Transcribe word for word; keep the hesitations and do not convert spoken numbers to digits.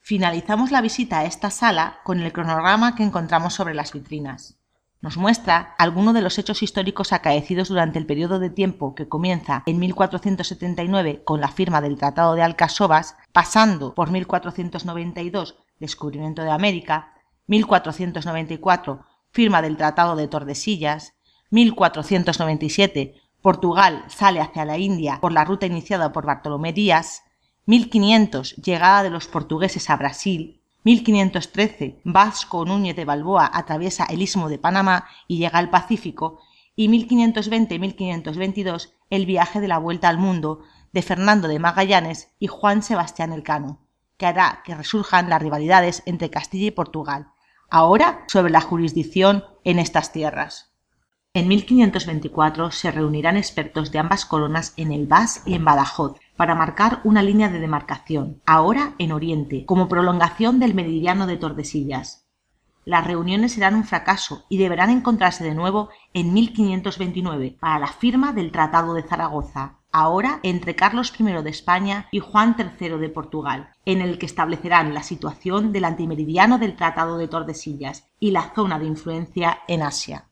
Finalizamos la visita a esta sala con el cronograma que encontramos sobre las vitrinas. Nos muestra algunos de los hechos históricos acaecidos durante el periodo de tiempo que comienza en mil cuatrocientos setenta y nueve con la firma del Tratado de Alcasovas, pasando por mil cuatrocientos noventa y dos, descubrimiento de América, mil cuatrocientos noventa y cuatro, firma del Tratado de Tordesillas, mil cuatrocientos noventa y siete, Portugal sale hacia la India por la ruta iniciada por Bartolomé Díaz, mil quinientos, llegada de los portugueses a Brasil, mil quinientos trece, Vasco Núñez de Balboa atraviesa el Istmo de Panamá y llega al Pacífico, y mil quinientos veinte y mil quinientos veintidós, el viaje de la vuelta al mundo de Fernando de Magallanes y Juan Sebastián Elcano, que hará que resurjan las rivalidades entre Castilla y Portugal, ahora sobre la jurisdicción en estas tierras. En mil quinientos veinticuatro se reunirán expertos de ambas coronas en Elvas y en Badajoz para marcar una línea de demarcación, ahora en Oriente, como prolongación del meridiano de Tordesillas. Las reuniones serán un fracaso y deberán encontrarse de nuevo en mil quinientos veintinueve para la firma del Tratado de Zaragoza, ahora entre Carlos primero de España y Juan tercero de Portugal, en el que establecerán la situación del antimeridiano del Tratado de Tordesillas y la zona de influencia en Asia.